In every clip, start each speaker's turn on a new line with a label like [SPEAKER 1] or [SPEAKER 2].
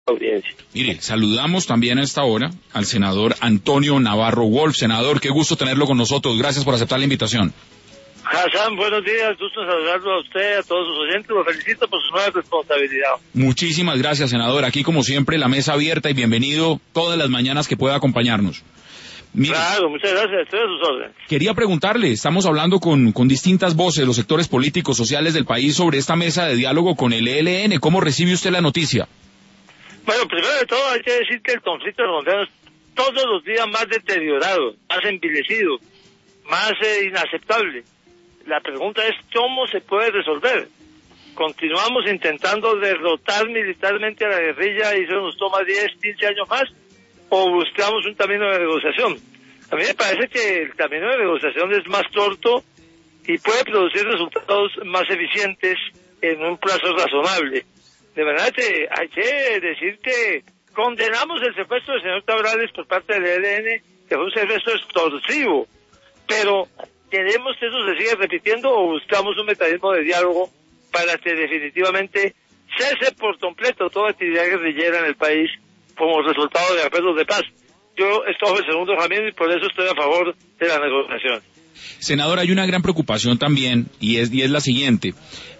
[SPEAKER 1] audiencia.
[SPEAKER 2] Mire, saludamos también a esta hora al senador Antonio Navarro Wolf. Senador, qué gusto tenerlo con nosotros. Gracias por aceptar la invitación.
[SPEAKER 1] Hassan, buenos días, gusto saludarlo a usted, a todos sus oyentes, los felicito por su nueva responsabilidad.
[SPEAKER 2] Muchísimas gracias, senador. Aquí, como siempre, la mesa abierta y bienvenido todas las mañanas que pueda acompañarnos. Mire,
[SPEAKER 1] claro, muchas gracias, estoy a sus órdenes.
[SPEAKER 2] Quería preguntarle, estamos hablando con distintas voces, los sectores políticos, sociales del país, sobre esta mesa de diálogo con el ELN. ¿Cómo recibe usted la noticia?
[SPEAKER 1] Bueno, primero de todo hay que decir que el conflicto colombiano es todos los días más deteriorado, más envilecido, más inaceptable. La pregunta es cómo se puede resolver. Continuamos intentando derrotar militarmente a la guerrilla y eso nos toma 10, 15 años más, o buscamos un camino de negociación. A mí me parece que el camino de negociación es más corto y puede producir resultados más eficientes en un plazo razonable. De verdad que hay que decir que condenamos el secuestro del señor Cabrales por parte del ELN, que fue un secuestro extorsivo, pero queremos que eso se siga repitiendo o buscamos un mecanismo de diálogo para que definitivamente cese por completo toda actividad guerrillera en el país como resultado de acuerdos de paz. Yo estoy el segundo camino y por eso estoy a favor de la negociación.
[SPEAKER 2] Senador, hay una gran preocupación también y es la siguiente.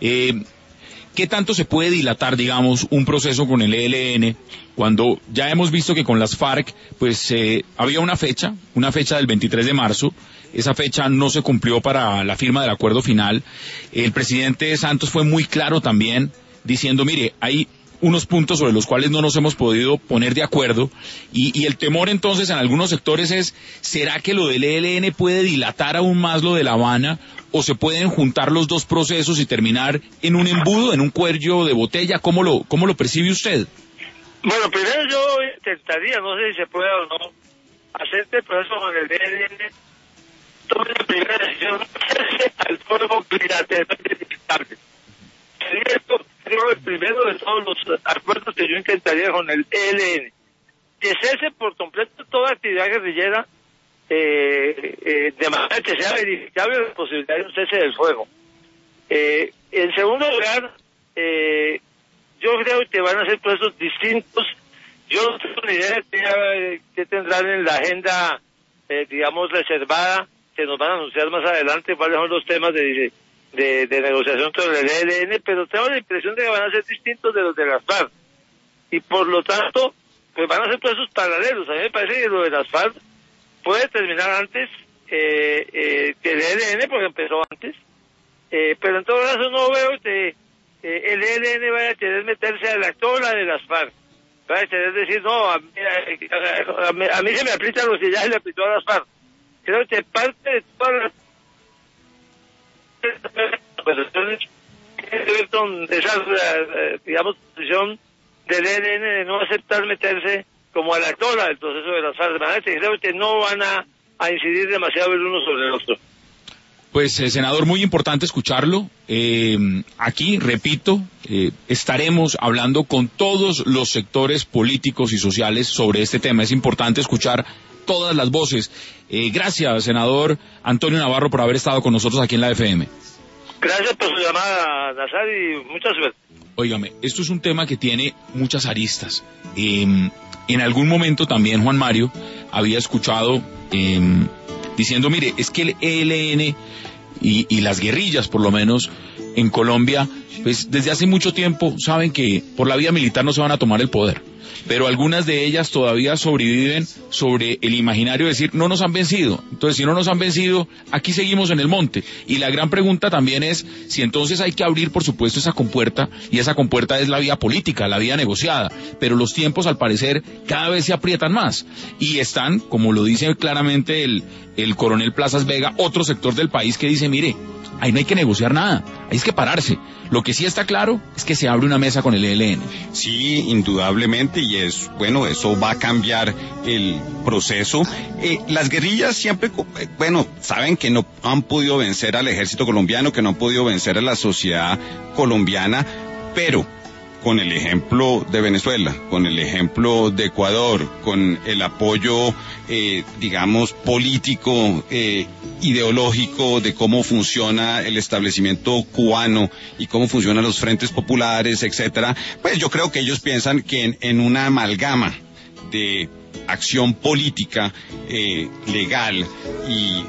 [SPEAKER 2] ¿Qué tanto se puede dilatar, digamos, un proceso con el ELN cuando ya hemos visto que con las FARC pues había una fecha del 23 de marzo, esa fecha no se cumplió para la firma del acuerdo final? El presidente Santos fue muy claro también diciendo, mire, hay unos puntos sobre los cuales no nos hemos podido poner de acuerdo y el temor entonces en algunos sectores es, ¿será que lo del ELN puede dilatar aún más lo de La Habana o se pueden juntar los dos procesos y terminar en un embudo, en un cuello de botella? ¿Cómo lo percibe usted?
[SPEAKER 1] Bueno, primero yo intentaría, no sé si se puede o no, hacer este proceso con el ELN, tome la primera decisión, hacerse al fuego bilateralmente inevitable. Sería esto, creo, el primero de todos los acuerdos que yo intentaría con el ELN. Que cese por completo toda actividad guerrillera, de manera que sea verificable la posibilidad de un cese del fuego. En segundo lugar, yo creo que van a ser procesos distintos. Yo no tengo ni idea de qué tendrán en la agenda, digamos, reservada, que nos van a anunciar más adelante cuáles son los temas de negociación con el ELN, pero tengo la impresión de que van a ser distintos de los de las FARC. Y por lo tanto, pues van a ser procesos paralelos. A mí me parece que lo de las FARC puede terminar antes que el ELN, porque empezó antes, pero en todo caso no veo que el ELN vaya a querer meterse a la cola de las FARC. Vaya a querer decir, no, a mí se me aplica lo que ya se le aplicó a las FARC. Creo que parte de todas las cuestiones tiene que ver con esa, digamos, posición del ELN de no aceptar meterse como a la cola del proceso de las FARC. Creo que no van a incidir demasiado el uno sobre el otro.
[SPEAKER 2] Pues, senador, muy importante escucharlo. Aquí, repito, estaremos hablando con todos los sectores políticos y sociales sobre este tema. Es importante escuchar todas las voces. Gracias, senador Antonio Navarro, por haber estado con nosotros aquí en la FM.
[SPEAKER 1] Gracias por su llamada, Nazar, y mucha suerte.
[SPEAKER 2] Óigame, esto es un tema que tiene muchas aristas. En algún momento también Juan Mario había escuchado diciendo, mire, es que el ELN y las guerrillas, por lo menos en Colombia, pues desde hace mucho tiempo saben que por la vía militar no se van a tomar el poder, pero algunas de ellas todavía sobreviven sobre el imaginario de decir, no nos han vencido. Entonces, si no nos han vencido, aquí seguimos en el monte. Y la gran pregunta también es si entonces hay que abrir, por supuesto, esa compuerta, y esa compuerta es la vía política, la vía negociada. Pero los tiempos, al parecer, cada vez se aprietan más. Y están, como lo dice claramente el coronel Plazas Vega, otro sector del país que dice, mire, ahí no hay que negociar nada, ahí es que pararse. Lo que sí está claro es que se abre una mesa con el ELN.
[SPEAKER 3] Sí, indudablemente, y es bueno, eso va a cambiar el proceso. Las guerrillas siempre, saben que no han podido vencer al ejército colombiano, que no han podido vencer a la sociedad colombiana, pero con el ejemplo de Venezuela, con el ejemplo de Ecuador, con el apoyo, digamos, político, ideológico de cómo funciona el establecimiento cubano y cómo funcionan los frentes populares, etcétera, pues yo creo que ellos piensan que en una amalgama de acción política legal y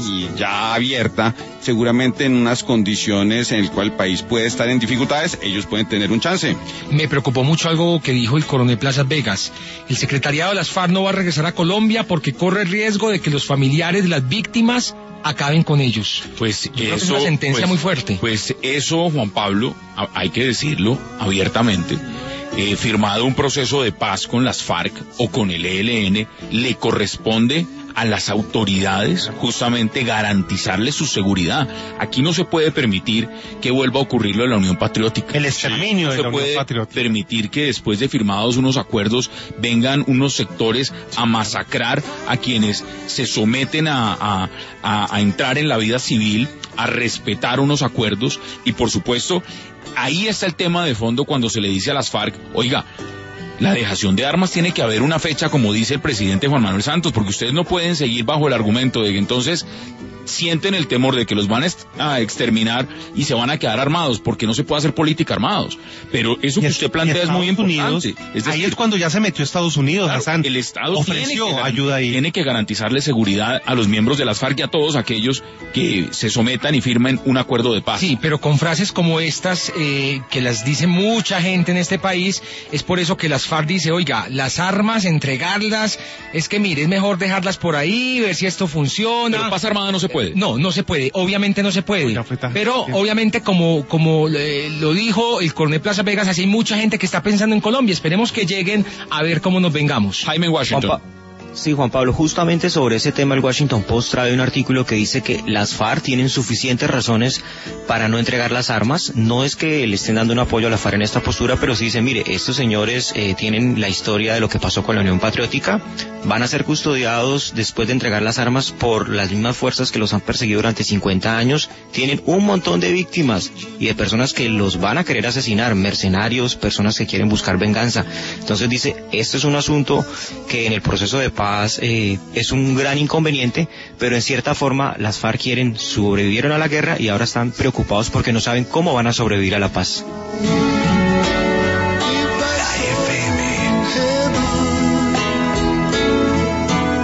[SPEAKER 3] ya abierta, seguramente en unas condiciones en el cual el país puede estar en dificultades, ellos pueden tener un chance.
[SPEAKER 4] Me preocupó mucho algo que dijo el coronel Plazas Vegas. El secretariado de las FARC no va a regresar a Colombia porque corre el riesgo de que los familiares de las víctimas acaben con ellos.
[SPEAKER 2] Pues
[SPEAKER 4] creo
[SPEAKER 2] eso
[SPEAKER 4] que es una sentencia muy fuerte.
[SPEAKER 2] Pues eso, Juan Pablo, hay que decirlo abiertamente. Firmado un proceso de paz con las FARC o con el ELN, le corresponde a las autoridades justamente garantizarles su seguridad. Aquí no se puede permitir que vuelva a ocurrir lo de la Unión Patriótica.
[SPEAKER 5] El exterminio de la Unión Patriótica.
[SPEAKER 2] No se puede permitir que después de firmados unos acuerdos vengan unos sectores a masacrar a quienes se someten a entrar en la vida civil, a respetar unos acuerdos y por supuesto ahí está el tema de fondo cuando se le dice a las FARC, oiga, la dejación de armas tiene que haber una fecha, como dice el presidente Juan Manuel Santos, porque ustedes no pueden seguir bajo el argumento de que entonces sienten el temor de que los van a exterminar y se van a quedar armados, porque no se puede hacer política armados. Pero eso que usted plantea es muy importante. Es decir,
[SPEAKER 5] ahí es cuando ya se metió Estados Unidos,
[SPEAKER 2] claro,
[SPEAKER 5] Hassan.
[SPEAKER 2] el Estado
[SPEAKER 5] ofreció ayuda ahí.
[SPEAKER 2] Tiene que garantizarle seguridad a los miembros de las FARC y a todos aquellos que se sometan y firmen un acuerdo de paz.
[SPEAKER 4] Sí, pero con frases como estas, que las dice mucha gente en este país, es por eso que las FARC dice, oiga, las armas, entregarlas, es que mire, es mejor dejarlas por ahí, ver si esto funciona.
[SPEAKER 2] Pero paz armada no se puede.
[SPEAKER 4] No se puede, obviamente no se puede. Pero obviamente como lo dijo el coronel Plaza Vegas, así hay mucha gente que está pensando en Colombia. Esperemos que lleguen a ver cómo nos vengamos.
[SPEAKER 2] Jaime Washington.
[SPEAKER 6] Sí, Juan Pablo, justamente sobre ese tema el Washington Post trae un artículo que dice que las FARC tienen suficientes razones para no entregar las armas. No es que le estén dando un apoyo a la FARC en esta postura, pero sí dice, mire, estos señores tienen la historia de lo que pasó con la Unión Patriótica, van a ser custodiados después de entregar las armas por las mismas fuerzas que los han perseguido durante 50 años, tienen un montón de víctimas y de personas que los van a querer asesinar, mercenarios, personas que quieren buscar venganza. Entonces dice, esto es un asunto que en el proceso de paz es un gran inconveniente, pero en cierta forma las FARC sobrevivieron a la guerra y ahora están preocupados porque no saben cómo van a sobrevivir a la paz.